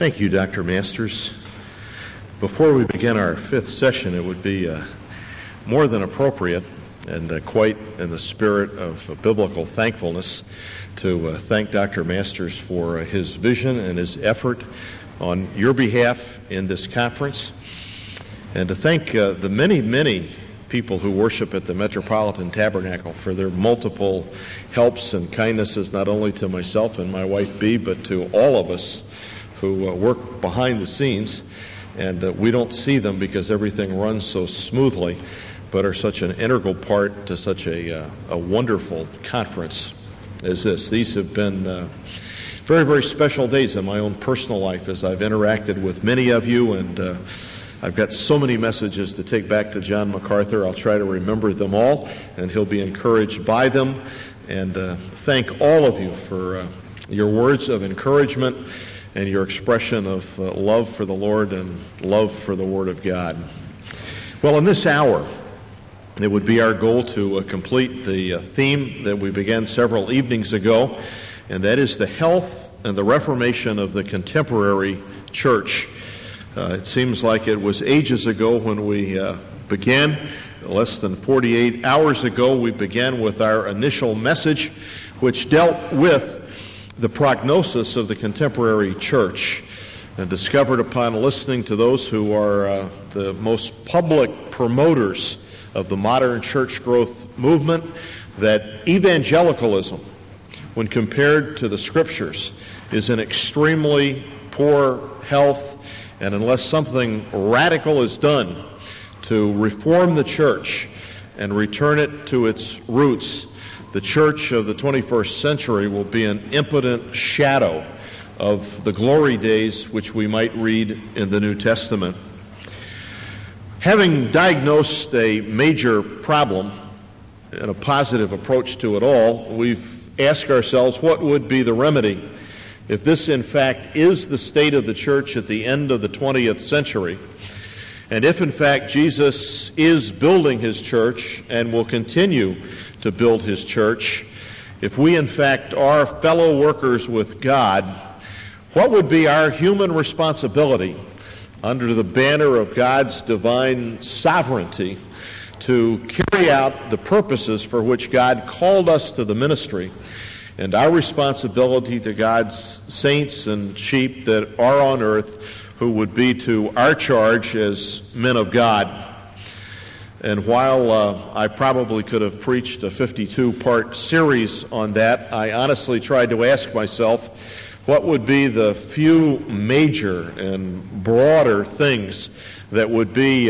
Thank you, Dr. Masters. Before we begin our fifth session, it would be more than appropriate and quite in the spirit of biblical thankfulness to thank Dr. Masters for his vision and his effort on your behalf in this conference, and to thank the many people who worship at the Metropolitan Tabernacle for their multiple helps and kindnesses, not only to myself and my wife Bea, but to all of us who work behind the scenes. And we don't see them because everything runs so smoothly, but are such an integral part to such a wonderful conference as this. These have been very, very special days in my own personal life as I've interacted with many of you, and I've got so many messages to take back to John MacArthur. I'll try to remember them all, and he'll be encouraged by them. And thank all of you for your words of encouragement and your expression of love for the Lord and love for the Word of God. Well, in this hour, it would be our goal to complete the theme that we began several evenings ago, and that is the health and the reformation of the contemporary church. It seems like it was ages ago when we began. Less than 48 hours ago, we began with our initial message, which dealt with the prognosis of the contemporary church, and discovered upon listening to those who are the most public promoters of the modern church growth movement that evangelicalism, when compared to the Scriptures, is in extremely poor health, and unless something radical is done to reform the church and return it to its roots, the church of the 21st century will be an impotent shadow of the glory days which we might read in the New Testament. Having diagnosed a major problem and a positive approach to it all, we've asked ourselves what would be the remedy if this in fact is the state of the church at the end of the 20th century, and if in fact Jesus is building his church and will continue to build his church, if we in fact are fellow workers with God, what would be our human responsibility under the banner of God's divine sovereignty to carry out the purposes for which God called us to the ministry, and our responsibility to God's saints and sheep that are on earth, who would be to our charge as men of God. And while I probably could have preached a 52-part series on that, I honestly tried to ask myself, what would be the few major and broader things that would be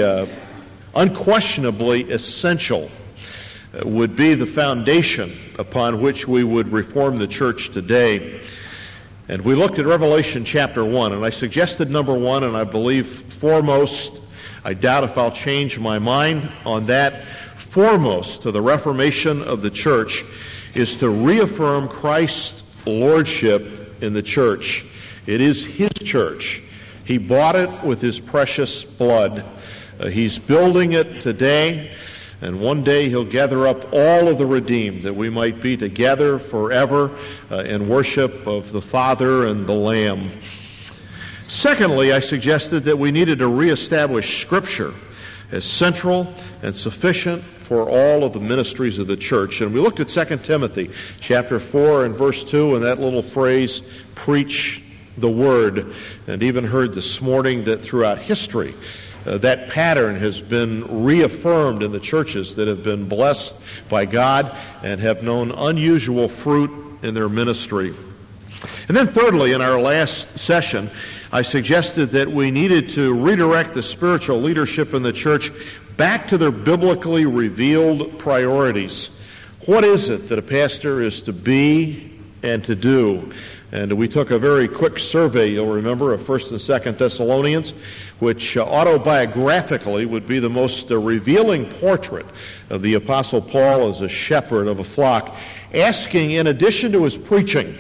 unquestionably essential, would be the foundation upon which we would reform the church today? And we looked at Revelation chapter 1, and I suggested number 1, and I believe foremost, I doubt if I'll change my mind on that, foremost to the reformation of the church is to reaffirm Christ's lordship in the church. It is his church. He bought it with his precious blood. He's building it today, and one day he'll gather up all of the redeemed, that we might be together forever in worship of the Father and the Lamb. Secondly, I suggested that we needed to reestablish Scripture as central and sufficient for all of the ministries of the church. And we looked at 2 Timothy chapter 4 and verse 2, and that little phrase, preach the word, and even heard this morning that throughout history, that pattern has been reaffirmed in the churches that have been blessed by God and have known unusual fruit in their ministry. And then thirdly, in our last session, I suggested that we needed to redirect the spiritual leadership in the church back to their biblically revealed priorities. What is it that a pastor is to be and to do? And we took a very quick survey, you'll remember, of 1st and 2nd Thessalonians, which autobiographically would be the most revealing portrait of the Apostle Paul as a shepherd of a flock, asking, in addition to his preaching,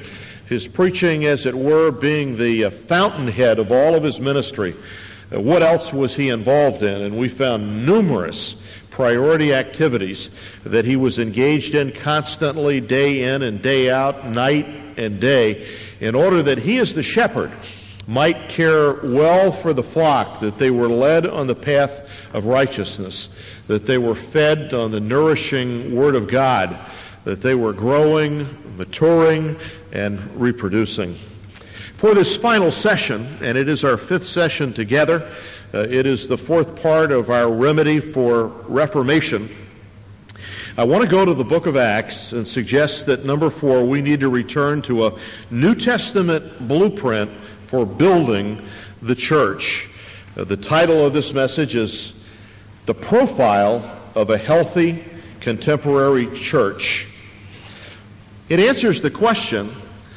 as it were, being the fountainhead of all of his ministry, what else was he involved in? And we found numerous priority activities that he was engaged in constantly, day in and day out, night and day, in order that he as the shepherd might care well for the flock, that they were led on the path of righteousness, that they were fed on the nourishing Word of God, that they were growing, maturing, and reproducing. For this final session, and it is our fifth session together, it is the fourth part of our remedy for reformation. I want to go to the book of Acts and suggest that number 4, we need to return to a New Testament blueprint for building the church. The title of this message is The Profile of a Healthy Contemporary Church. It answers the question,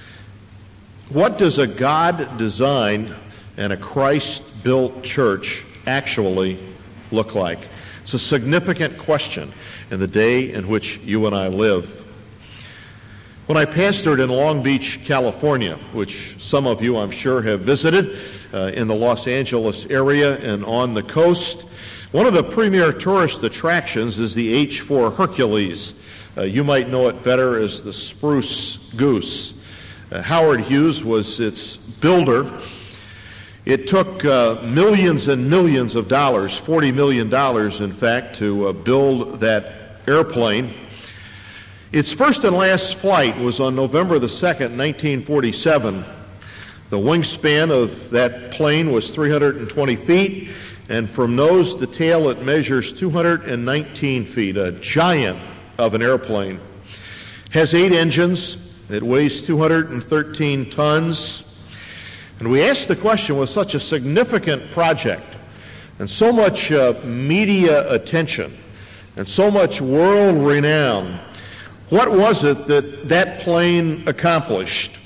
what does a God-designed and a Christ-built church actually look like? It's a significant question in the day in which you and I live. When I pastored in Long Beach, California, which some of you I'm sure have visited, in the Los Angeles area and on the coast, one of the premier tourist attractions is the H4 Hercules. You might know it better as the Spruce Goose. Howard Hughes was its builder. It took millions and millions of dollars, $40 million in fact, to build that airplane. Its first and last flight was on November the 2nd, 1947. The wingspan of that plane was 320 feet, and from nose to tail it measures 219 feet, a giant of an airplane. Has 8 engines. It weighs 213 tons. And we asked the question, with such a significant project and so much media attention and so much world renown, what was it that plane accomplished?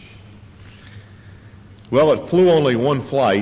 Well, it flew only one flight.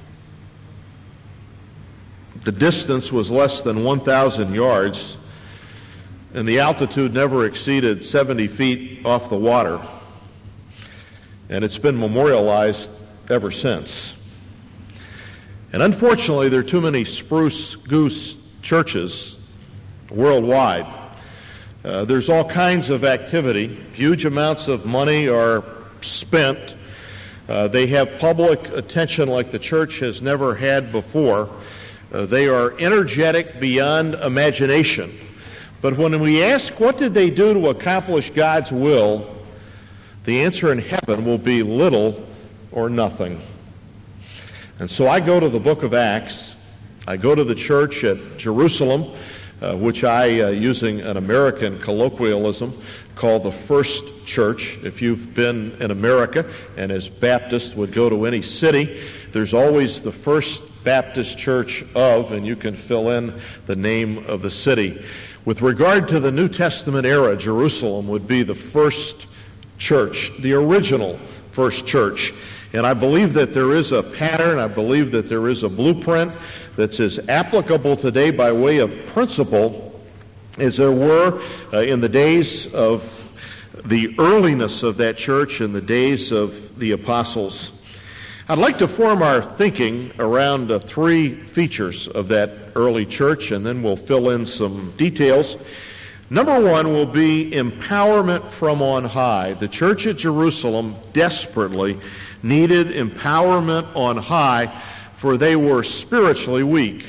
The distance was less than 1,000 yards, and the altitude never exceeded 70 feet off the water. And it's been memorialized ever since. And unfortunately, there are too many Spruce Goose churches worldwide. There's all kinds of activity. Huge amounts of money are spent. They have public attention like the church has never had before. They are energetic beyond imagination. But when we ask, what did they do to accomplish God's will, the answer in heaven will be little or nothing. And so I go to the book of Acts. I go to the church at Jerusalem, which I, using an American colloquialism, call the first church. If you've been in America and as Baptist would go to any city, there's always the First Baptist Church of, and you can fill in the name of the city. With regard to the New Testament era, Jerusalem would be the first church, the original first church. And I believe that there is a pattern, I believe that there is a blueprint that's as applicable today by way of principle as there were in the days of the earliness of that church, in the days of the apostles. I'd like to form our thinking around 3 features of that early church, and then we'll fill in some details. Number 1 will be empowerment from on high. The church at Jerusalem desperately needed empowerment on high, for they were spiritually weak.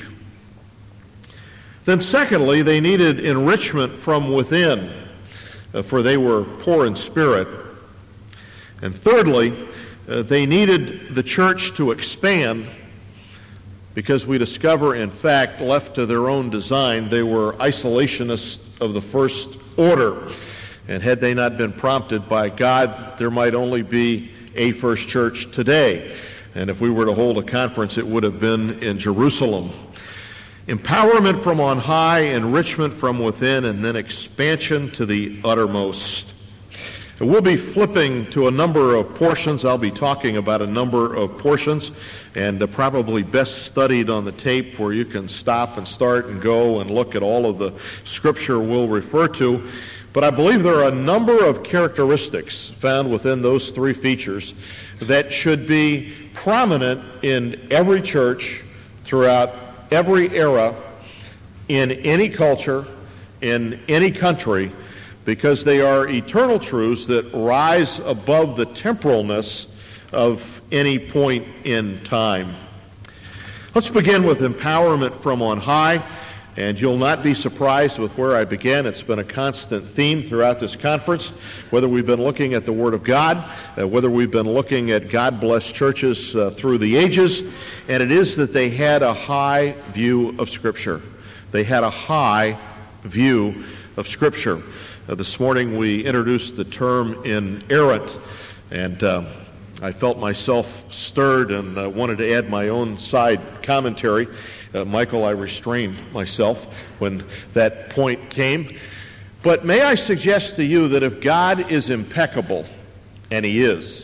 Then secondly, they needed enrichment from within, for they were poor in spirit. And thirdly, they needed the church to expand, because we discover, in fact, left to their own design, they were isolationists of the first order. And had they not been prompted by God, there might only be a first church today. And if we were to hold a conference, it would have been in Jerusalem. Empowerment from on high, enrichment from within, and then expansion to the uttermost. We'll be flipping to a number of portions. I'll be talking about a number of portions, and probably best studied on the tape, where you can stop and start and go and look at all of the scripture we'll refer to. But I believe there are a number of characteristics found within those 3 features that should be prominent in every church throughout every era, in any culture, in any country, because they are eternal truths that rise above the temporalness of any point in time. Let's begin with empowerment from on high, and you'll not be surprised with where I begin. It's been a constant theme throughout this conference, whether we've been looking at the Word of God, whether we've been looking at God-blessed churches through the ages, and it is that they had a high view of Scripture. They had a high view of Scripture. This morning we introduced the term inerrant, and I felt myself stirred and wanted to add my own side commentary. Michael, I restrained myself when that point came. But may I suggest to you that if God is impeccable, and He is,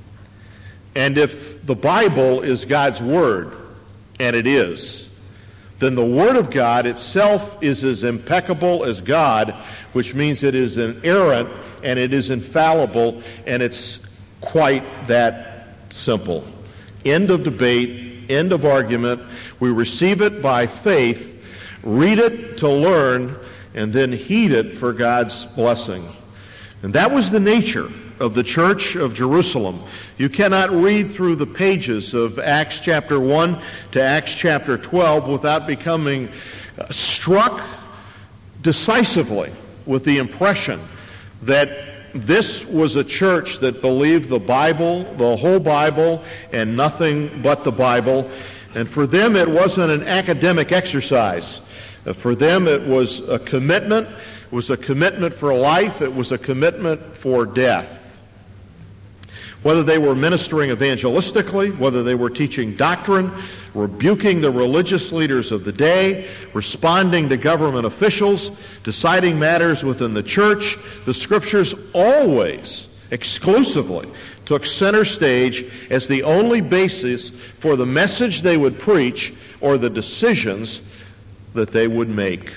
and if the Bible is God's Word, and it is, then the Word of God itself is as impeccable as God, which means it is inerrant, and it is infallible, and it's quite that simple. End of debate, end of argument. We receive it by faith, read it to learn, and then heed it for God's blessing. And that was the nature of the church of Jerusalem. You cannot read through the pages of Acts chapter 1 to Acts chapter 12 without becoming struck decisively with the impression that this was a church that believed the Bible, the whole Bible, and nothing but the Bible. And for them, it wasn't an academic exercise. For them, it was a commitment. It was a commitment for life. It was a commitment for death. Whether they were ministering evangelistically, whether they were teaching doctrine, rebuking the religious leaders of the day, responding to government officials, deciding matters within the church, the Scriptures always, exclusively, took center stage as the only basis for the message they would preach or the decisions that they would make.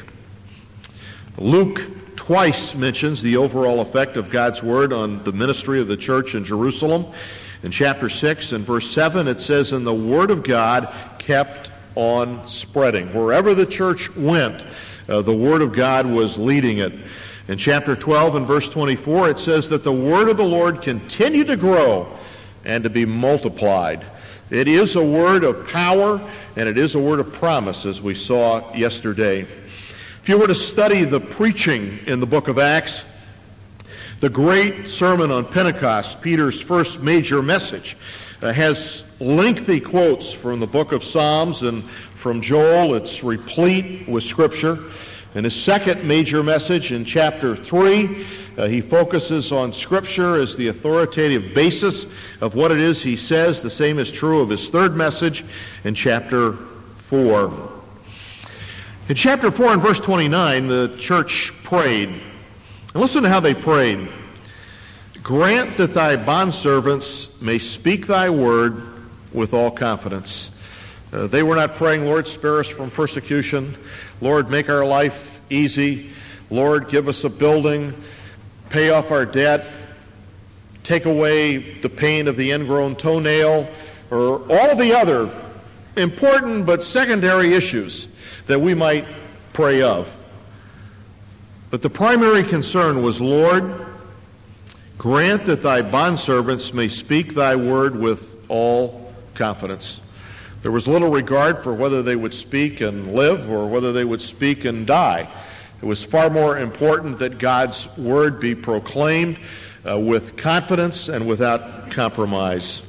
Luke twice mentions the overall effect of God's Word on the ministry of the church in Jerusalem. In chapter 6 and verse 7, it says, "And the Word of God kept on spreading." Wherever the church went, the Word of God was leading it. In chapter 12 and verse 24, it says that the Word of the Lord continued to grow and to be multiplied. It is a word of power, and it is a word of promise, as we saw yesterday. If you were to study the preaching in the book of Acts, the great sermon on Pentecost, Peter's first major message, has lengthy quotes from the book of Psalms and from Joel. It's replete with Scripture. In his second major message in chapter 3, he focuses on Scripture as the authoritative basis of what it is he says. The same is true of his third message in chapter 4. In chapter 4 and verse 29, the church prayed. And listen to how they prayed. "Grant that thy bondservants may speak thy word with all confidence." They were not praying, "Lord, spare us from persecution. Lord, make our life easy. Lord, give us a building. Pay off our debt. Take away the pain of the ingrown toenail," or all the other important but secondary issues that we might pray of. But the primary concern was, "Lord, grant that thy bondservants may speak thy word with all confidence." There was little regard for whether they would speak and live or whether they would speak and die. It was far more important that God's word be proclaimed with confidence and without compromise.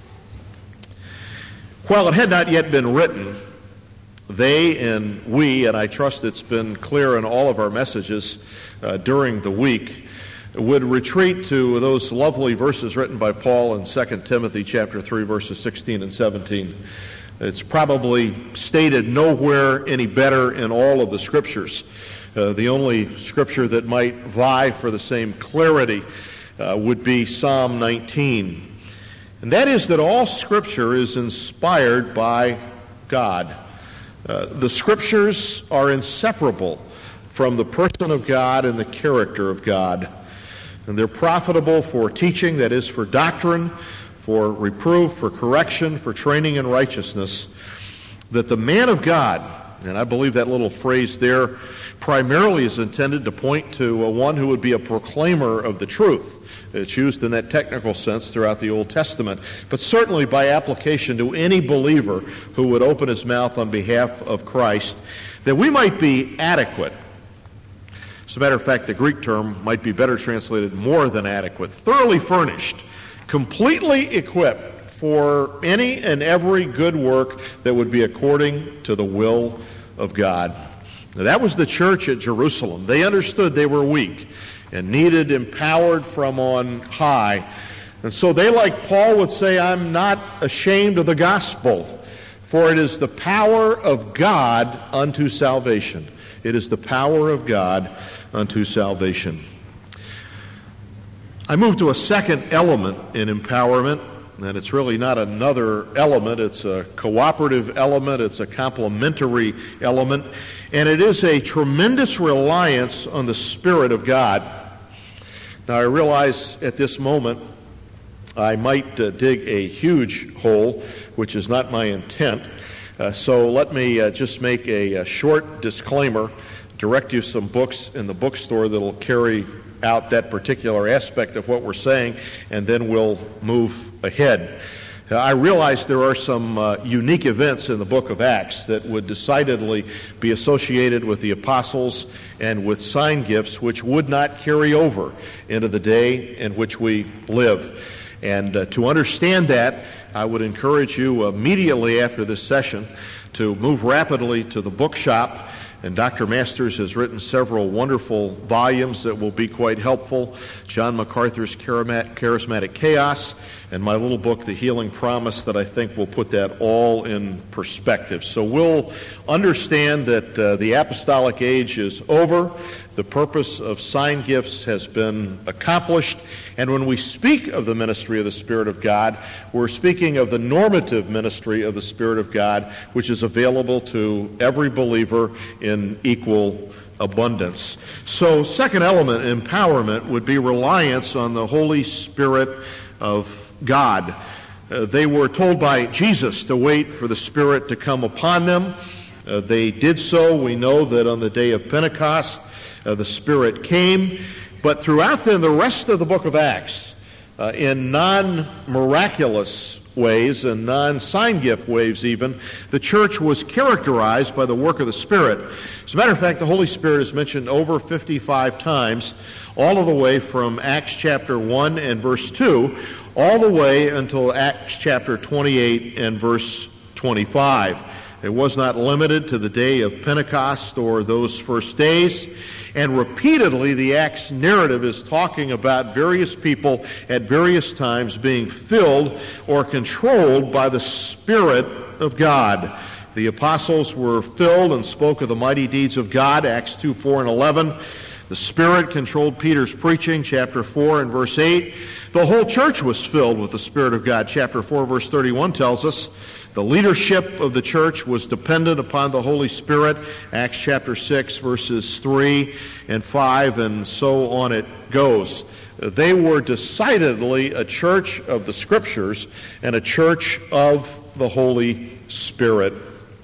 While it had not yet been written, they and we, and I trust it's been clear in all of our messages during the week, would retreat to those lovely verses written by Paul in 2 Timothy chapter 3, verses 16 and 17. It's probably stated nowhere any better in all of the Scriptures. The only Scripture that might vie for the same clarity would be Psalm 19. And that is that all Scripture is inspired by God. The Scriptures are inseparable from the person of God and the character of God. And they're profitable for teaching, that is, for doctrine, for reproof, for correction, for training in righteousness, that the man of God, and I believe that little phrase there primarily is intended to point to one who would be a proclaimer of the truth, It's used in that technical sense throughout the Old Testament, but certainly by application to any believer who would open his mouth on behalf of Christ, that we might be adequate. As a matter of fact, the Greek term might be better translated more than adequate, thoroughly furnished, completely equipped for any and every good work that would be according to the will of God. Now, that was the church at Jerusalem. They understood they were weak and needed empowered from on high. And so they, like Paul, would say, I'm not ashamed of the gospel, for it is the power of God unto salvation. It is the power of God unto salvation. I move to a second element in empowerment, and it's really not another element. It's a cooperative element. It's a complementary element, and it is a tremendous reliance on the Spirit of God. Now, I realize at this moment I might dig a huge hole, which is not my intent. So let me just make a short disclaimer, direct you some books in the bookstore that will carry out that particular aspect of what we're saying, and then we'll move ahead. I realize there are some unique events in the book of Acts that would decidedly be associated with the apostles and with sign gifts which would not carry over into the day in which we live. And to understand that, I would encourage you immediately after this session to move rapidly to the bookshop. And Dr. Masters has written several wonderful volumes that will be quite helpful. John MacArthur's Charismatic Chaos, and my little book, The Healing Promise, that I think will put that all in perspective. So we'll understand that the apostolic age is over. The purpose of sign gifts has been accomplished. And when we speak of the ministry of the Spirit of God, we're speaking of the normative ministry of the Spirit of God, which is available to every believer in equal abundance. So, second element, empowerment, would be reliance on the Holy Spirit of God. They were told by Jesus to wait for the Spirit to come upon them. They did so. We know that on the day of Pentecost, the Spirit came. But throughout the rest of the book of Acts, in non-miraculous ways and non-sign gift ways even, the church was characterized by the work of the Spirit. As a matter of fact, the Holy Spirit is mentioned over 55 times, all of the way from Acts chapter 1 and verse 2, all the way until Acts chapter 28 and verse 25. It was not limited to the day of Pentecost or those first days. And repeatedly, the Acts narrative is talking about various people at various times being filled or controlled by the Spirit of God. The apostles were filled and spoke of the mighty deeds of God, Acts 2, 4, and 11. The Spirit controlled Peter's preaching, chapter 4 and verse 8. The whole church was filled with the Spirit of God. Chapter 4, verse 31 tells us the leadership of the church was dependent upon the Holy Spirit. Acts chapter 6, verses 3 and 5, and so on it goes. They were decidedly a church of the Scriptures and a church of the Holy Spirit.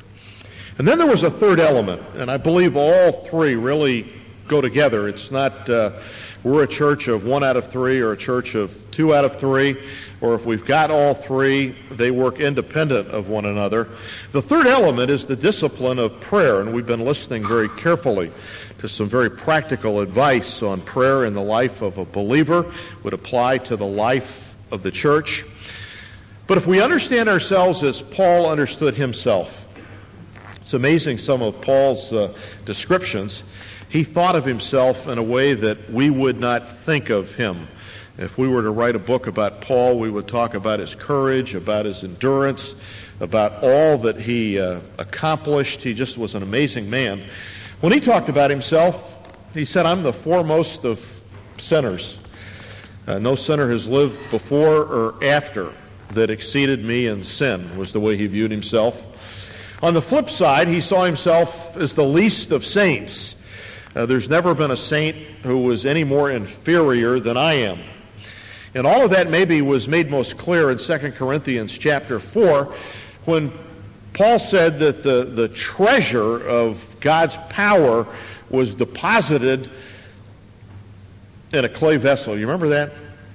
And then there was a third element, and I believe all three really go together. It's not we're a church of 1 out of 3 or a church of 2 out of 3, or if we've got all three, they work independent of one another. The third element is the discipline of prayer, and we've been listening very carefully to some very practical advice on prayer in the life of a believer, would apply to the life of the church. But if we understand ourselves as Paul understood himself, it's amazing some of Paul's descriptions. He thought of himself in a way that we would not think of him. If we were to write a book about Paul, we would talk about his courage, about his endurance, about all that he accomplished. He just was an amazing man. When he talked about himself, he said, I'm the foremost of sinners. No sinner has lived before or after that exceeded me in sin, was the way he viewed himself. On the flip side, he saw himself as the least of saints. There's never been a saint who was any more inferior than I am. And all of that maybe was made most clear in 2 Corinthians chapter 4 when Paul said that the treasure of God's power was deposited in a clay vessel. You remember that?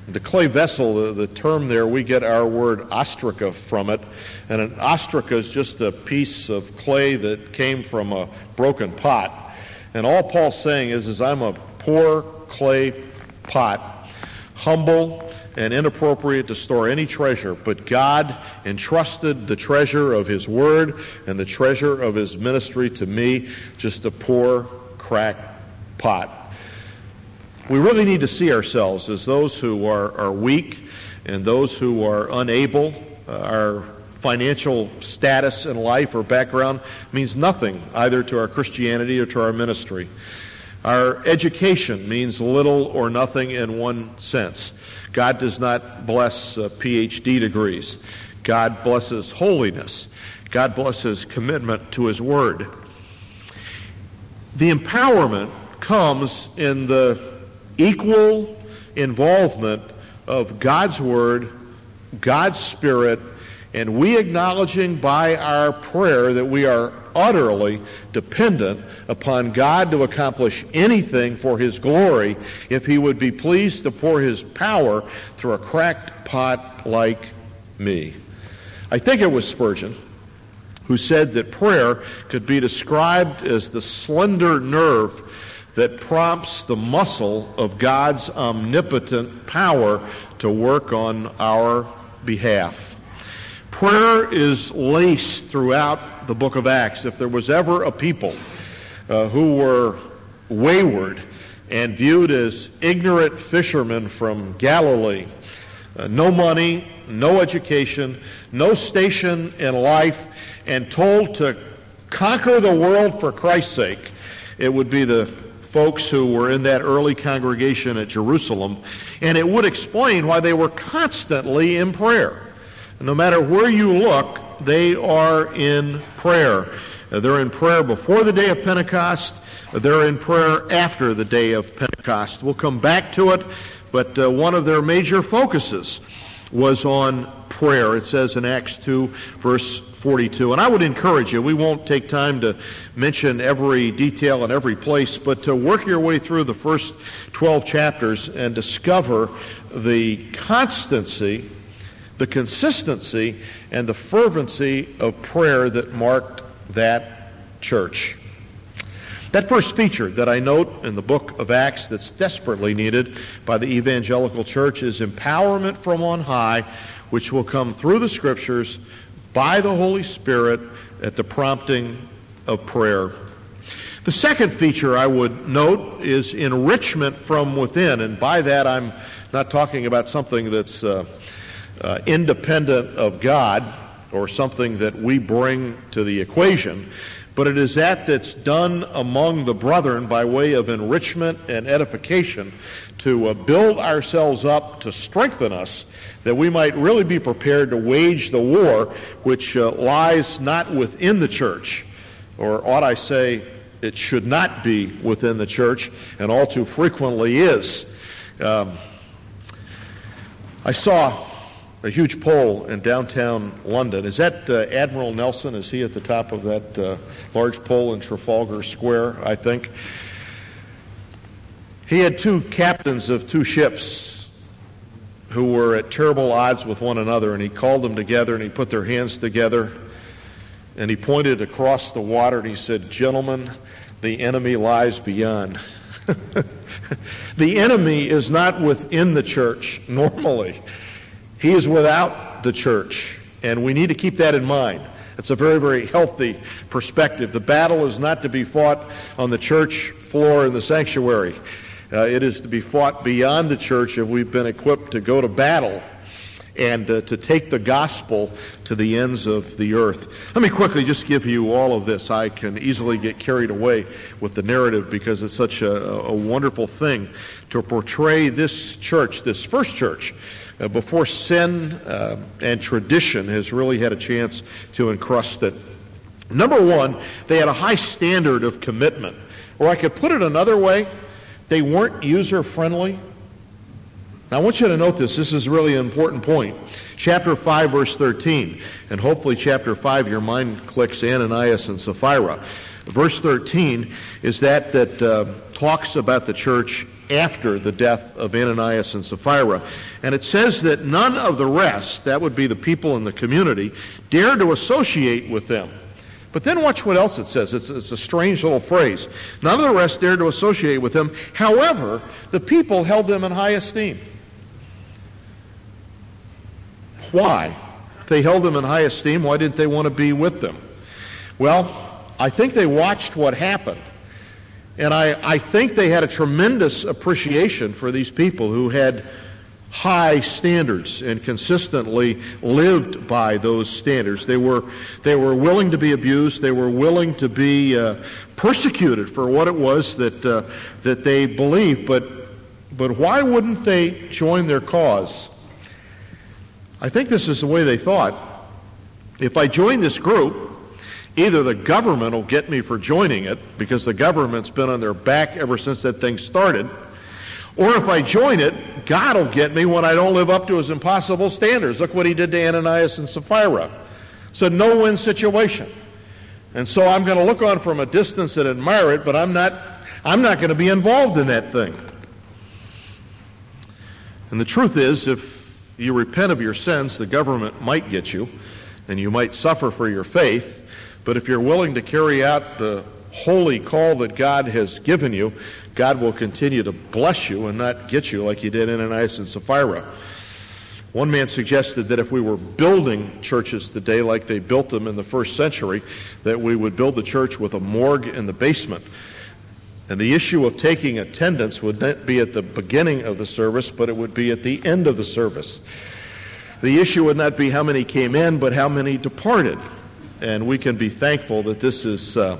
The clay vessel, the term there, we get our word ostraca from it. And an ostraca is just a piece of clay that came from a broken pot. And all Paul's saying is I'm a poor clay pot, humble and inappropriate to store any treasure, but God entrusted the treasure of His Word and the treasure of His ministry to me, just a poor, cracked pot. We really need to see ourselves as those who are weak and those who are unable. Our financial status in life or background means nothing either to our Christianity or to our ministry. Our education means little or nothing in one sense. God does not bless PhD degrees. God blesses holiness. God blesses commitment to His Word. The empowerment comes in the equal involvement of God's Word, God's Spirit, and we acknowledging by our prayer that we are utterly dependent upon God to accomplish anything for His glory if He would be pleased to pour His power through a cracked pot like me. I think it was Spurgeon who said that prayer could be described as the slender nerve that prompts the muscle of God's omnipotent power to work on our behalf. Prayer is laced throughout the book of Acts. If there was ever a people who were wayward and viewed as ignorant fishermen from Galilee, no money, no education, no station in life, and told to conquer the world for Christ's sake, it would be the folks who were in that early congregation at Jerusalem, and it would explain why they were constantly in prayer. No matter where you look, they are in prayer. They're in prayer before the day of Pentecost. They're in prayer after the day of Pentecost. We'll come back to it, but one of their major focuses was on prayer. It says in Acts 2, verse 42. And I would encourage you, we won't take time to mention every detail in every place, but to work your way through the first 12 chapters and discover the constancy, the consistency, and the fervency of prayer that marked that church. That first feature that I note in the book of Acts that's desperately needed by the evangelical church is empowerment from on high, which will come through the Scriptures by the Holy Spirit at the prompting of prayer. The second feature I would note is enrichment from within, and by that I'm not talking about something that's independent of God or something that we bring to the equation, but it is that's done among the brethren by way of enrichment and edification to build ourselves up, to strengthen us, that we might really be prepared to wage the war which lies not within the church, or ought I say, it should not be within the church, and all too frequently is. I saw a huge pole in downtown London. Is that Admiral Nelson? Is he at the top of that large pole in Trafalgar Square, I think? He had two captains of two ships who were at terrible odds with one another, and he called them together, and he put their hands together, and he pointed across the water, and he said, "Gentlemen, the enemy lies beyond." The enemy is not within the church normally. He is without the church, and we need to keep that in mind. It's a very, very healthy perspective. The battle is not to be fought on the church floor in the sanctuary. It is to be fought beyond the church if we've been equipped to go to battle and to take the gospel to the ends of the earth. Let me quickly just give you all of this. I can easily get carried away with the narrative because it's such a wonderful thing to portray this church, this first church, before sin and tradition has really had a chance to encrust it. Number one, they had a high standard of commitment. Or I could put it another way, they weren't user-friendly. Now, I want you to note this. This is really an important point. Chapter 5, verse 13. And hopefully chapter 5, your mind clicks Ananias and Sapphira. Verse 13 is that talks about the church after the death of Ananias and Sapphira. And it says that none of the rest, that would be the people in the community, dared to associate with them. But then watch what else it says. It's a strange little phrase. None of the rest dared to associate with them. However, the people held them in high esteem. Why? If they held them in high esteem, why didn't they want to be with them? Well, I think they watched what happened. And I think they had a tremendous appreciation for these people who had high standards and consistently lived by those standards. They were willing to be abused. They were willing to be persecuted for what it was that they believed. But why wouldn't they join their cause? I think this is the way they thought. If I join this group, either the government will get me for joining it, because the government's been on their back ever since that thing started, or if I join it, God will get me when I don't live up to his impossible standards. Look what he did to Ananias and Sapphira. It's a no-win situation. And so I'm going to look on from a distance and admire it, but I'm not going to be involved in that thing. And the truth is, if you repent of your sins, the government might get you, and you might suffer for your faith. But if you're willing to carry out the holy call that God has given you, God will continue to bless you and not get you like he did Ananias and Sapphira. One man suggested that if we were building churches today like they built them in the first century, that we would build the church with a morgue in the basement. And the issue of taking attendance would not be at the beginning of the service, but it would be at the end of the service. The issue would not be how many came in, but how many departed. And we can be thankful that this is a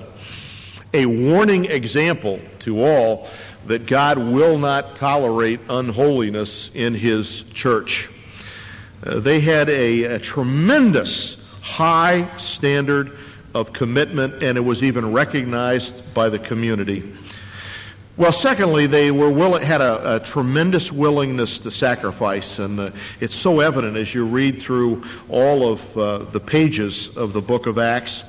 warning example to all that God will not tolerate unholiness in his church. They had a tremendous high standard of commitment, and it was even recognized by the community. Well, secondly, they had a tremendous willingness to sacrifice, and it's so evident as you read through all of the pages of the book of Acts.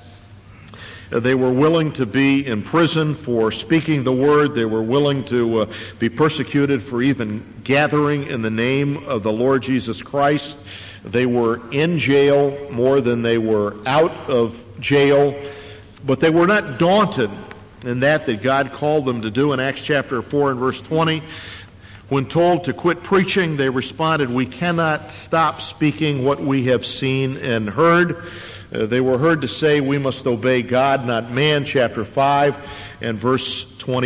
They were willing to be in prison for speaking the word. They were willing to be persecuted for even gathering in the name of the Lord Jesus Christ. They were in jail more than they were out of jail, but they were not daunted in that God called them to do. In Acts chapter 4 and verse 20, when told to quit preaching, they responded, "We cannot stop speaking what we have seen and heard." They were heard to say, "We must obey God, not man," chapter 5 and verse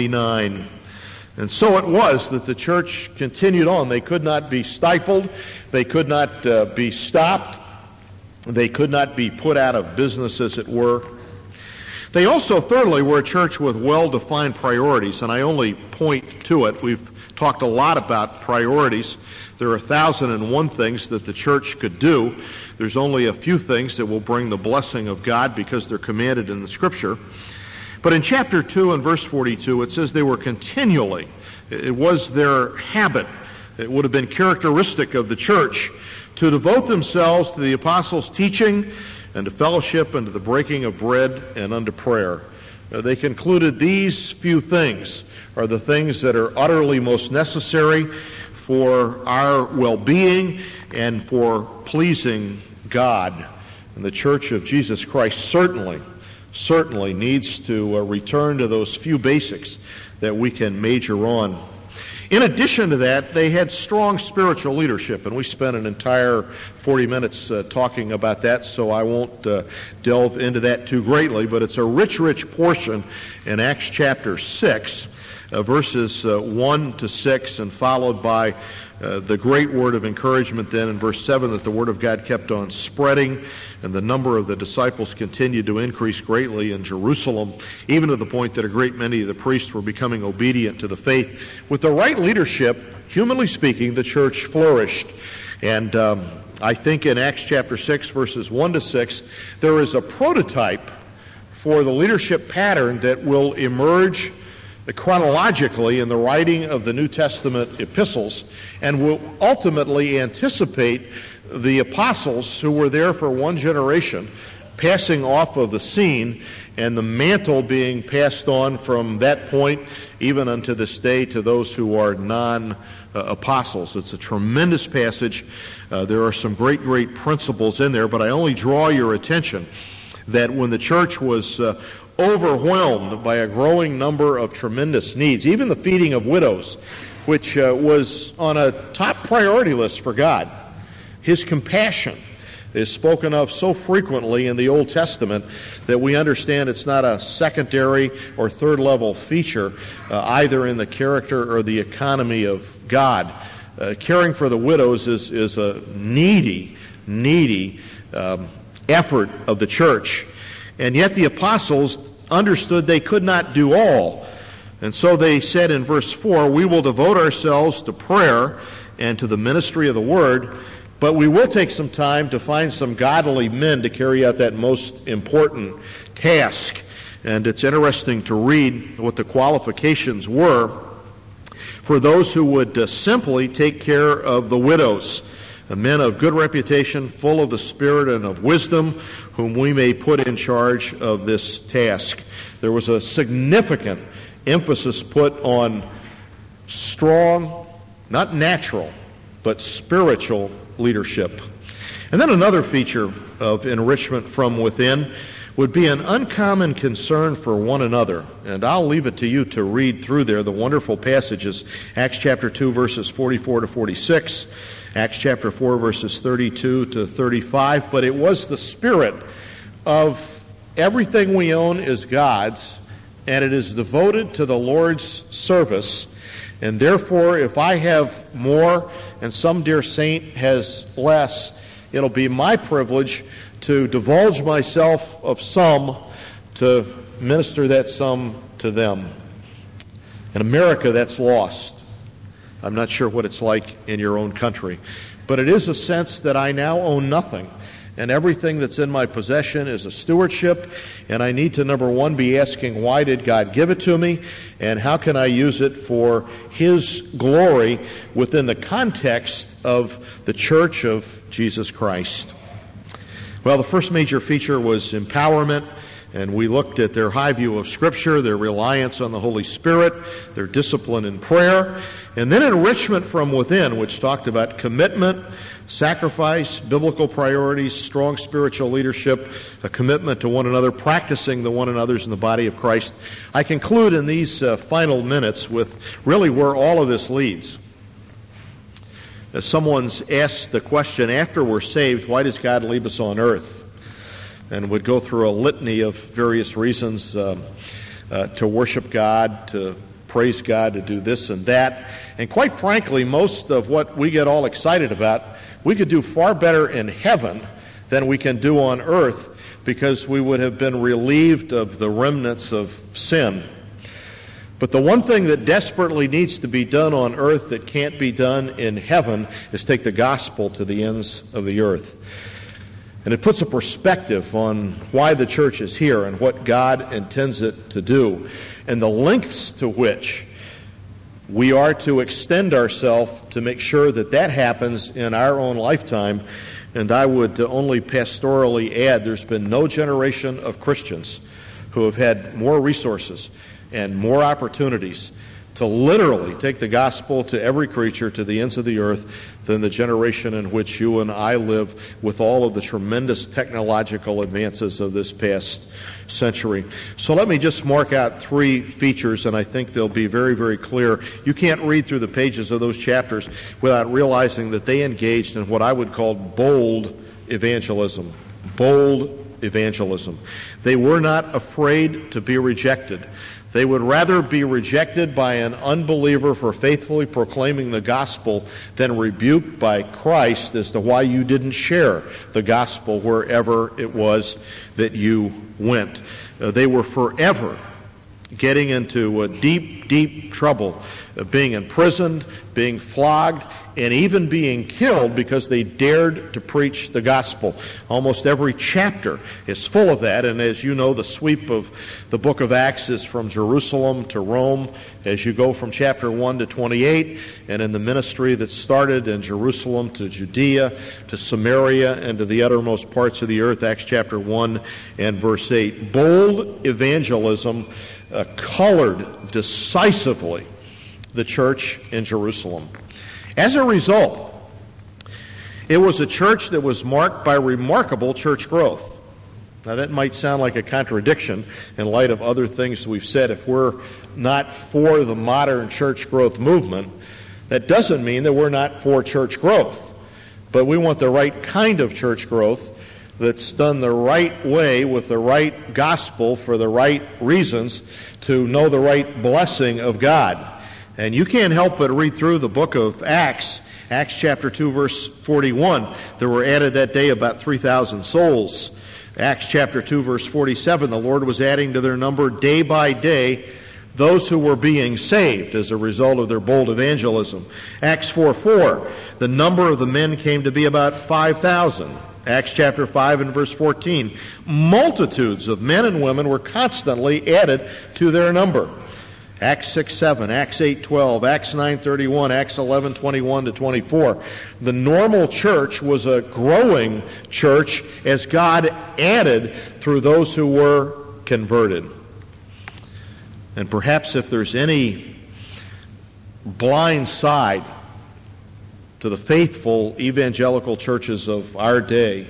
29. And so it was that the church continued on. They could not be stifled. They could not be stopped. They could not be put out of business, as it were. They also, thirdly, were a church with well-defined priorities, and I only point to it. We've talked a lot about priorities. There are 1,001 things that the church could do. There's only a few things that will bring the blessing of God because they're commanded in the Scripture. But in chapter 2 and verse 42, it says they were continually, it was their habit, it would have been characteristic of the church, to devote themselves to the apostles' teaching and to fellowship and to the breaking of bread and unto prayer. They concluded these few things are the things that are utterly most necessary for our well-being and for pleasing God. And the Church of Jesus Christ certainly needs to return to those few basics that we can major on. In addition to that, they had strong spiritual leadership, and we spent an entire 40 minutes talking about that, so I won't delve into that too greatly, but it's a rich portion in Acts chapter 6, verses 1 to 6, and followed by the great word of encouragement then in verse 7 that the word of God kept on spreading, and the number of the disciples continued to increase greatly in Jerusalem, even to the point that a great many of the priests were becoming obedient to the faith. With the right leadership, humanly speaking, the church flourished. And I think in Acts chapter 6, verses 1 to 6, there is a prototype for the leadership pattern that will emerge chronologically in the writing of the New Testament epistles, and will ultimately anticipate the apostles who were there for one generation passing off of the scene and the mantle being passed on from that point even unto this day to those who are non-apostles. It's a tremendous passage. There are some great, great principles in there, but I only draw your attention that when the church was overwhelmed by a growing number of tremendous needs, even the feeding of widows, which was on a top priority list for God, His compassion is spoken of so frequently in the Old Testament that we understand it's not a secondary or third level feature either in the character or the economy of God. Caring for the widows is a needy effort of the church. And yet the apostles understood they could not do all. And so they said in verse 4, we will devote ourselves to prayer and to the ministry of the word, but we will take some time to find some godly men to carry out that most important task. And it's interesting to read what the qualifications were for those who would simply take care of the widows, men of good reputation, full of the Spirit and of wisdom, whom we may put in charge of this task. There was a significant emphasis put on strong, not natural, but spiritual leadership. And then another feature of enrichment from within would be an uncommon concern for one another. And I'll leave it to you to read through there the wonderful passages, Acts chapter 2, verses 44 to 46, Acts chapter 4, verses 32 to 35. But it was the spirit of everything we own is God's, and it is devoted to the Lord's service. And therefore, if I have more and some dear saint has less, it'll be my privilege to divulge myself of some to minister that some to them. In America, that's lost. I'm not sure what it's like in your own country. But it is a sense that I now own nothing. And everything that's in my possession is a stewardship, and I need to, number one, be asking, why did God give it to me, and how can I use it for His glory within the context of the Church of Jesus Christ? Well, the first major feature was empowerment, and we looked at their high view of Scripture, their reliance on the Holy Spirit, their discipline in prayer, and then enrichment from within, which talked about commitment, sacrifice, biblical priorities, strong spiritual leadership, a commitment to one another, practicing the one another's in the body of Christ. I conclude in these final minutes with really where all of this leads. As someone's asked the question, after we're saved, why does God leave us on earth? And would go through a litany of various reasons to worship God, to praise God, to do this and that. And quite frankly, most of what we get all excited about, we could do far better in heaven than we can do on earth, because we would have been relieved of the remnants of sin. But the one thing that desperately needs to be done on earth that can't be done in heaven is take the gospel to the ends of the earth. And it puts a perspective on why the church is here and what God intends it to do, and the lengths to which we are to extend ourselves to make sure that that happens in our own lifetime. And I would only pastorally add, there's been no generation of Christians who have had more resources and more opportunities to literally take the gospel to every creature, to the ends of the earth, than the generation in which you and I live, with all of the tremendous technological advances of this past century. So let me just mark out three features, and I think they'll be very, very clear. You can't read through the pages of those chapters without realizing that they engaged in what I would call bold evangelism. Bold evangelism. They were not afraid to be rejected. They would rather be rejected by an unbeliever for faithfully proclaiming the gospel than rebuked by Christ as to why you didn't share the gospel wherever it was that you went. They were forever getting into deep, deep trouble being imprisoned, being flogged, and even being killed because they dared to preach the gospel. Almost every chapter is full of that, and as you know, the sweep of the book of Acts is from Jerusalem to Rome as you go from chapter 1 to 28, and in the ministry that started in Jerusalem to Judea, to Samaria, and to the uttermost parts of the earth, Acts chapter 1 and verse 8. Bold evangelism colored decisively the church in Jerusalem. As a result, it was a church that was marked by remarkable church growth. Now that might sound like a contradiction in light of other things we've said. If we're not for the modern church growth movement, that doesn't mean that we're not for church growth. But we want the right kind of church growth that's done the right way with the right gospel for the right reasons to know the right blessing of God. And you can't help but read through the book of Acts, Acts chapter 2, verse 41. There were added that day about 3,000 souls. Acts chapter 2, verse 47, the Lord was adding to their number day by day those who were being saved as a result of their bold evangelism. Acts 4:4, the number of the men came to be about 5,000. Acts chapter 5 and verse 14, multitudes of men and women were constantly added to their number. Acts 6:7, Acts 8:12, Acts 9:31, Acts 11:21 to 24. The normal church was a growing church as God added through those who were converted. And perhaps if there's any blind side to the faithful evangelical churches of our day,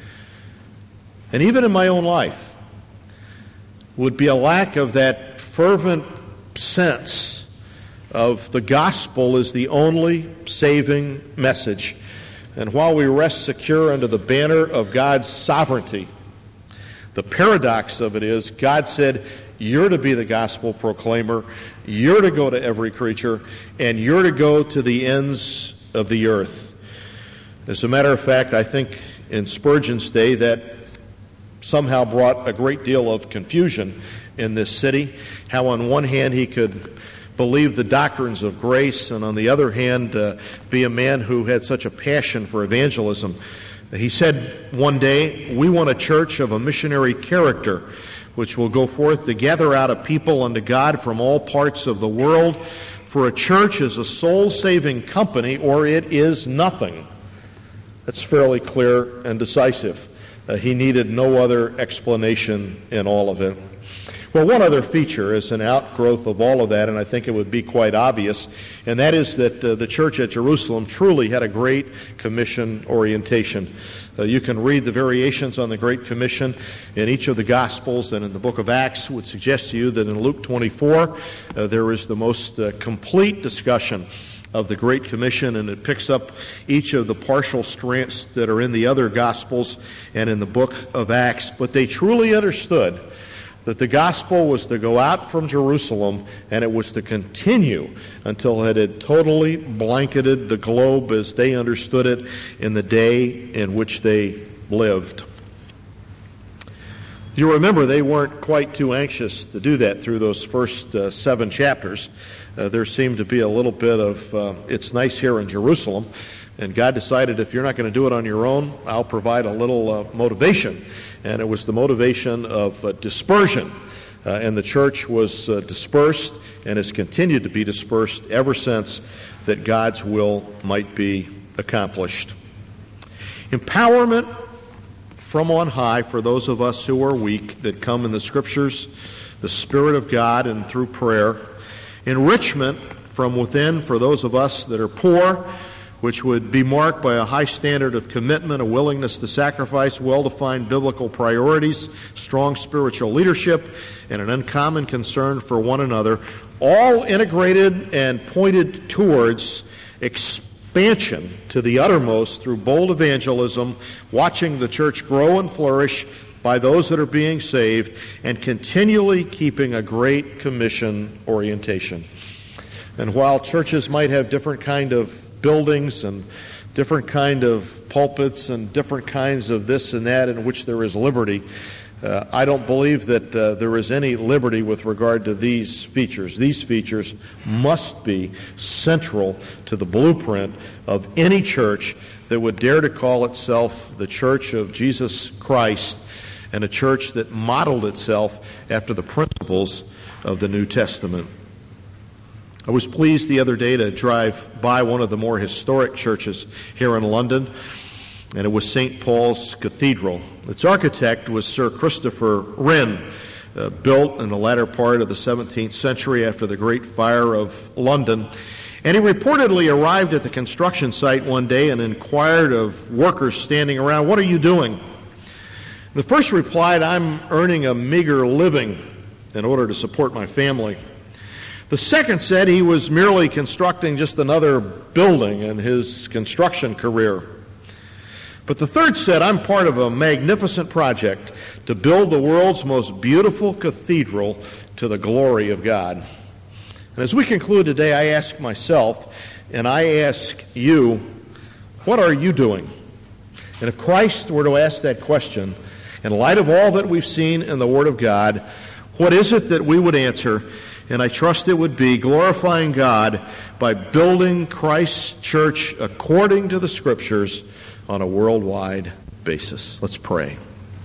and even in my own life, would be a lack of that fervent sense of the gospel is the only saving message. And while we rest secure under the banner of God's sovereignty, the paradox of it is God said, you're to be the gospel proclaimer, you're to go to every creature, and you're to go to the ends of the earth. As a matter of fact, I think in Spurgeon's day that somehow brought a great deal of confusion in this city, how on one hand he could believe the doctrines of grace and on the other hand be a man who had such a passion for evangelism. He said one day, we want a church of a missionary character which will go forth to gather out a people unto God from all parts of the world, for a church is a soul-saving company or it is nothing. That's fairly clear and decisive. He needed no other explanation in all of it. Well, one other feature is an outgrowth of all of that, and I think it would be quite obvious, and that is that the church at Jerusalem truly had a Great Commission orientation. You can read the variations on the Great Commission in each of the Gospels, and in the book of Acts would suggest to you that in Luke 24 there is the most complete discussion of the Great Commission, and it picks up each of the partial strands that are in the other Gospels and in the book of Acts. But they truly understood that the gospel was to go out from Jerusalem and it was to continue until it had totally blanketed the globe as they understood it in the day in which they lived. You remember they weren't quite too anxious to do that through those first 7 chapters. There seemed to be a little bit of, it's nice here in Jerusalem, and God decided if you're not going to do it on your own, I'll provide a little motivation. And it was the motivation of dispersion. And the church was dispersed and has continued to be dispersed ever since that God's will might be accomplished. Empowerment from on high for those of us who are weak that come in the Scriptures, the Spirit of God and through prayer. Enrichment from within for those of us that are poor, which would be marked by a high standard of commitment, a willingness to sacrifice, well-defined biblical priorities, strong spiritual leadership, and an uncommon concern for one another, all integrated and pointed towards expansion to the uttermost through bold evangelism, watching the church grow and flourish by those that are being saved, and continually keeping a Great Commission orientation. And while churches might have different kind of buildings and different kind of pulpits and different kinds of this and that in which there is liberty. I don't believe that there is any liberty with regard to these features. These features must be central to the blueprint of any church that would dare to call itself the Church of Jesus Christ, and a church that modeled itself after the principles of the New Testament. I was pleased the other day to drive by one of the more historic churches here in London, and it was St. Paul's Cathedral. Its architect was Sir Christopher Wren, built in the latter part of the 17th century after the Great Fire of London. And he reportedly arrived at the construction site one day and inquired of workers standing around, "What are you doing?" The first replied, "I'm earning a meager living in order to support my family." The second said he was merely constructing just another building in his construction career. But the third said, "I'm part of a magnificent project to build the world's most beautiful cathedral to the glory of God." And as we conclude today, I ask myself, and I ask you, what are you doing? And if Christ were to ask that question, in light of all that we've seen in the Word of God, what is it that we would answer? And I trust it would be glorifying God by building Christ's church according to the Scriptures on a worldwide basis. Let's pray.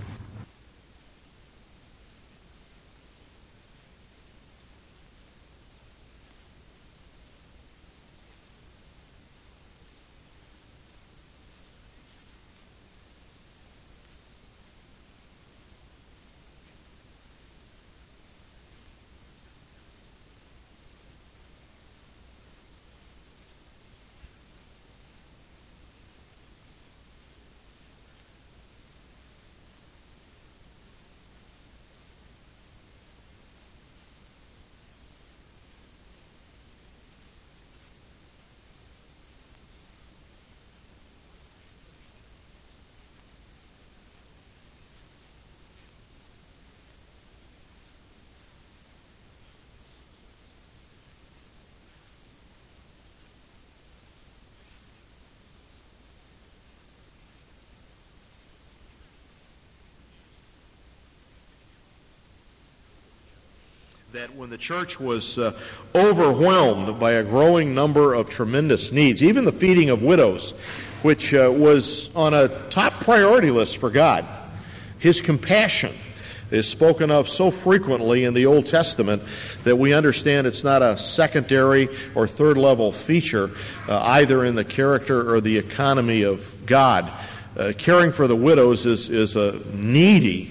That when the church was overwhelmed by a growing number of tremendous needs, even the feeding of widows, which was on a top priority list for God, His compassion is spoken of so frequently in the Old Testament that we understand it's not a secondary or third level feature either in the character or the economy of God. Caring for the widows is a needy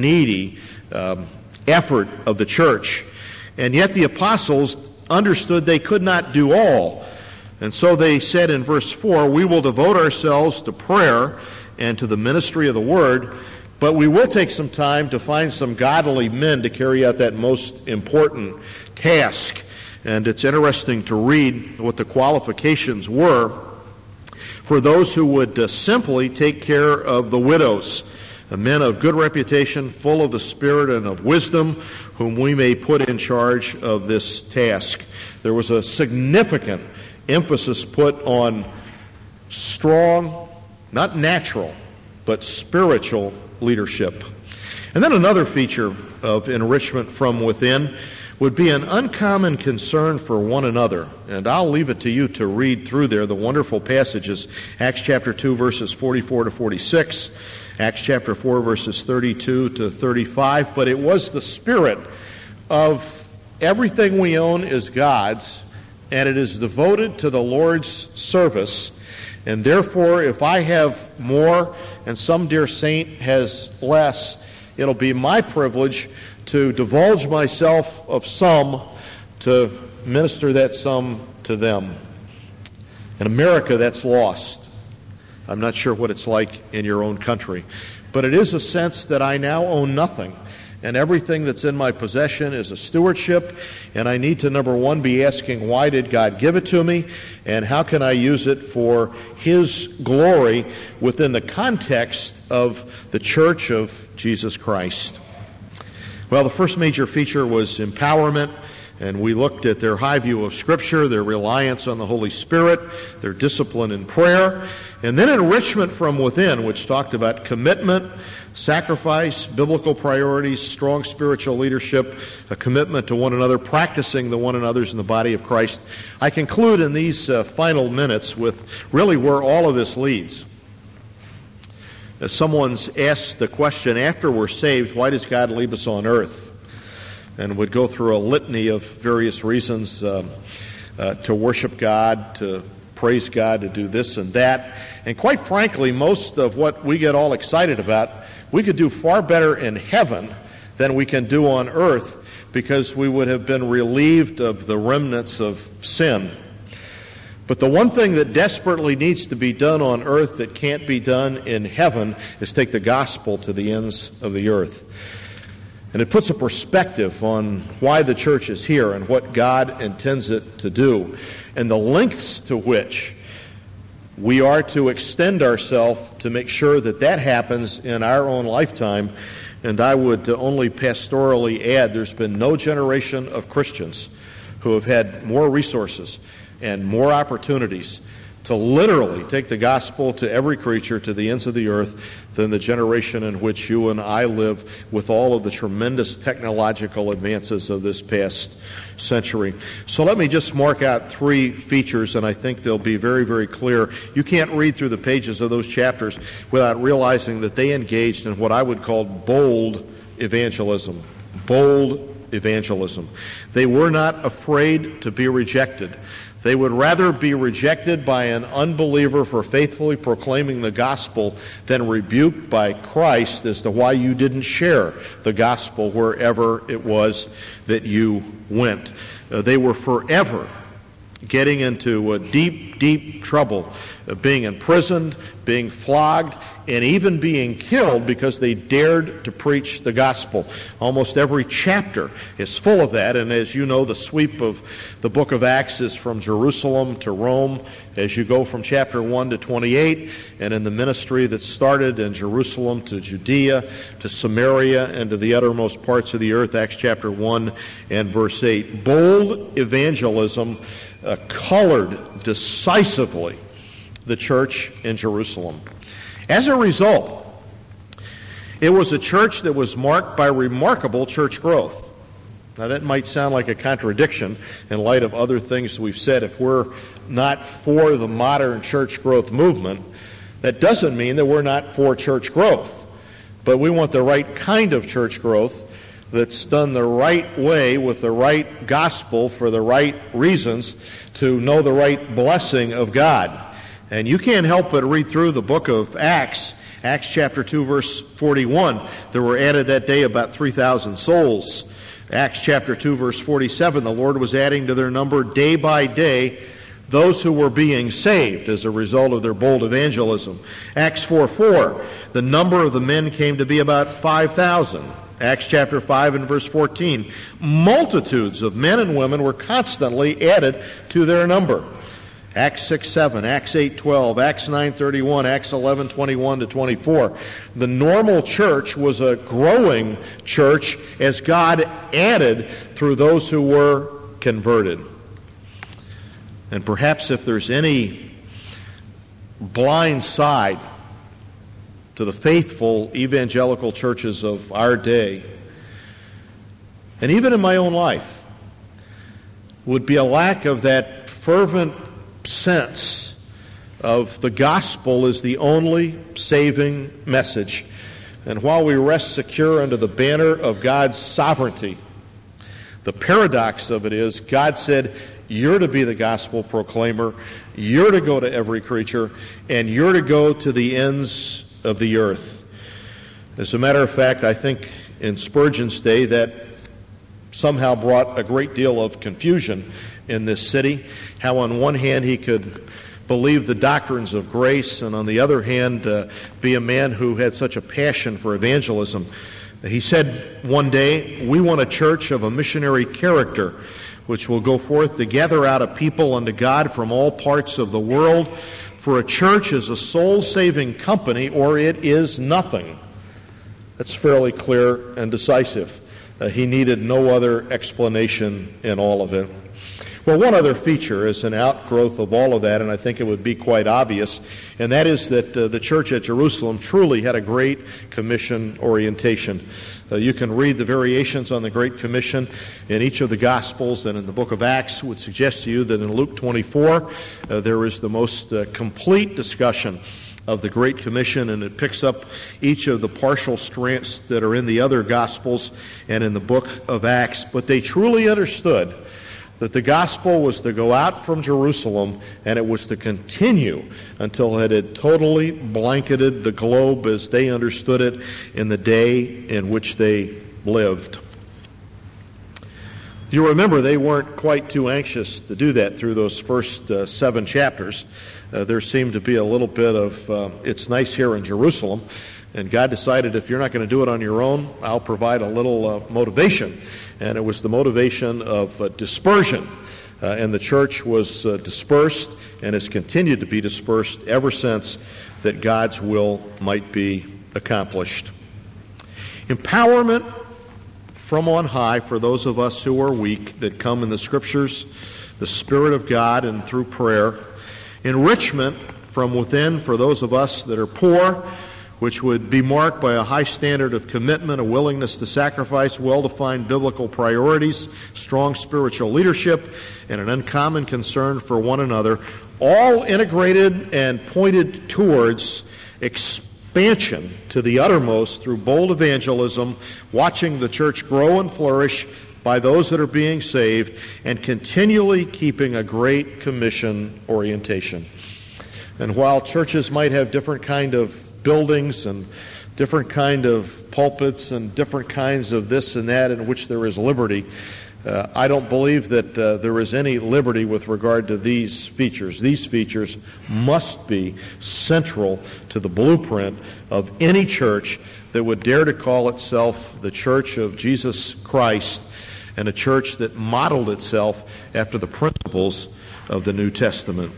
effort of the church. And yet the apostles understood they could not do all. And so they said in verse 4, "We will devote ourselves to prayer and to the ministry of the word, but we will take some time to find some godly men to carry out that most important task." And it's interesting to read what the qualifications were for those who would simply take care of the widows. Men of good reputation, full of the Spirit and of wisdom, whom we may put in charge of this task. There was a significant emphasis put on strong, not natural, but spiritual leadership. And then another feature of enrichment from within would be an uncommon concern for one another. And I'll leave it to you to read through there the wonderful passages, Acts chapter 2, verses 44 to 46, Acts chapter 4, verses 32 to 35. But it was the spirit of everything we own is God's, and it is devoted to the Lord's service. And therefore, if I have more and some dear saint has less, it'll be my privilege to divulge myself of some to minister that some to them. In America, that's lost. I'm not sure what it's like in your own country. But it is a sense that I now own nothing, and everything that's in my possession is a stewardship, and I need to, number one, be asking, why did God give it to me, and how can I use it for His glory within the context of the Church of Jesus Christ? Well, the first major feature was empowerment, And we looked at their high view of Scripture, their reliance on the Holy Spirit, their discipline in prayer, and then enrichment from within, which talked about commitment, sacrifice, biblical priorities, strong spiritual leadership, a commitment to one another, practicing the one another's in the body of Christ. I conclude in these final minutes with really where all of this leads. As someone's asked the question, after we're saved, why does God leave us on earth? And would go through a litany of various reasons to worship God, to praise God, to do this and that. And quite frankly, most of what we get all excited about, we could do far better in heaven than we can do on earth, because we would have been relieved of the remnants of sin. But the one thing that desperately needs to be done on earth that can't be done in heaven is take the gospel to the ends of the earth. And it puts a perspective on why the church is here and what God intends it to do, and the lengths to which we are to extend ourselves to make sure that that happens in our own lifetime. And I would only pastorally add, there's been no generation of Christians who have had more resources and more opportunities to literally take the gospel to every creature, to the ends of the earth, than the generation in which you and I live, with all of the tremendous technological advances of this past century. So let me just mark out three features, and I think they'll be very, very clear. You can't read through the pages of those chapters without realizing that they engaged in what I would call bold evangelism. Bold evangelism. They were not afraid to be rejected. They would rather be rejected by an unbeliever for faithfully proclaiming the gospel than rebuked by Christ as to why you didn't share the gospel wherever it was that you went. They were forever getting into deep, deep trouble, being imprisoned, being flogged, and even being killed because they dared to preach the gospel. Almost every chapter is full of that, and as you know, the sweep of the book of Acts is from Jerusalem to Rome as you go from chapter 1 to 28, and in the ministry that started in Jerusalem to Judea to Samaria and to the uttermost parts of the earth, Acts chapter 1 and verse 8. Bold evangelism colored decisively the church in Jerusalem. As a result, it was a church that was marked by remarkable church growth. Now that might sound like a contradiction in light of other things we've said. If we're not for the modern church growth movement, that doesn't mean that we're not for church growth. But we want the right kind of church growth that's done the right way with the right gospel for the right reasons to know the right blessing of God. And you can't help but read through the book of Acts, Acts chapter 2, verse 41. There were added that day about 3,000 souls. Acts chapter 2, verse 47, the Lord was adding to their number day by day those who were being saved as a result of their bold evangelism. Acts 4:4, the number of the men came to be about 5,000. Acts chapter 5 and verse 14, multitudes of men and women were constantly added to their number. Acts 6:7, Acts 8:12, Acts 9:31, Acts 11:21 to 24. The normal church was a growing church as God added through those who were converted. And perhaps if there's any blind side to the faithful evangelical churches of our day, and even in my own life, would be a lack of that fervent sense of the gospel is the only saving message. And while we rest secure under the banner of God's sovereignty, the paradox of it is God said, you're to be the gospel proclaimer, you're to go to every creature, and you're to go to the ends of the earth. As a matter of fact, I think in Spurgeon's day that somehow brought a great deal of confusion in this city, how on one hand he could believe the doctrines of grace and on the other hand be a man who had such a passion for evangelism. He said one day, we want a church of a missionary character which will go forth to gather out a people unto God from all parts of the world, for a church is a soul-saving company or it is nothing. That's fairly clear and decisive. He needed no other explanation in all of it. Well, one other feature is an outgrowth of all of that, and I think it would be quite obvious, and that is that the church at Jerusalem truly had a Great Commission orientation. You can read the variations on the Great Commission in each of the Gospels, and in the book of Acts would suggest to you that in Luke 24 there is the most complete discussion of the Great Commission, and it picks up each of the partial strands that are in the other Gospels and in the book of Acts. But they truly understood that the gospel was to go out from Jerusalem and it was to continue until it had totally blanketed the globe as they understood it in the day in which they lived. You remember they weren't quite too anxious to do that through those first 7 chapters. There seemed to be a little bit of, it's nice here in Jerusalem, and God decided if you're not going to do it on your own, I'll provide a little motivation. And it was the motivation of dispersion. And the church was dispersed and has continued to be dispersed ever since that God's will might be accomplished. Empowerment from on high for those of us who are weak that come in the Scriptures, the Spirit of God, and through prayer. Enrichment from within for those of us that are poor, which would be marked by a high standard of commitment, a willingness to sacrifice, well-defined biblical priorities, strong spiritual leadership, and an uncommon concern for one another, all integrated and pointed towards expansion to the uttermost through bold evangelism, watching the church grow and flourish by those that are being saved, and continually keeping a Great Commission orientation. And while churches might have different kind of buildings and different kind of pulpits and different kinds of this and that in which there is liberty, I don't believe that there is any liberty with regard to these features. These features must be central to the blueprint of any church that would dare to call itself the Church of Jesus Christ, and a church that modeled itself after the principles of the New Testament.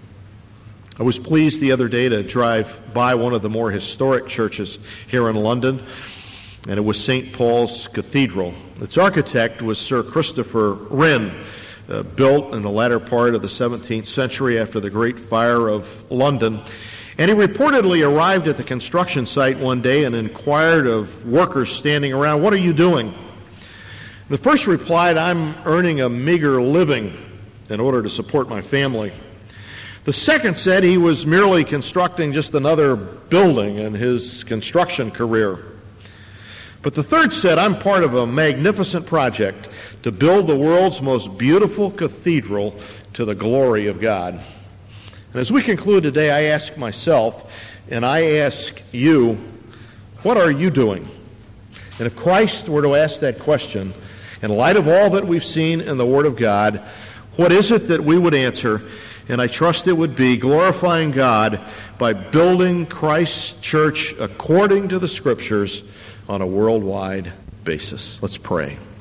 I was pleased the other day to drive by one of the more historic churches here in London, and it was St. Paul's Cathedral. Its architect was Sir Christopher Wren, built in the latter part of the 17th century after the Great Fire of London. And he reportedly arrived at the construction site one day and inquired of workers standing around, "What are you doing?" The first replied, "I'm earning a meager living in order to support my family." The second said he was merely constructing just another building in his construction career. But the third said, "I'm part of a magnificent project to build the world's most beautiful cathedral to the glory of God." And as we conclude today, I ask myself, and I ask you, what are you doing? And if Christ were to ask that question, in light of all that we've seen in the Word of God, what is it that we would answer? And I trust it would be glorifying God by building Christ's church according to the Scriptures on a worldwide basis. Let's pray.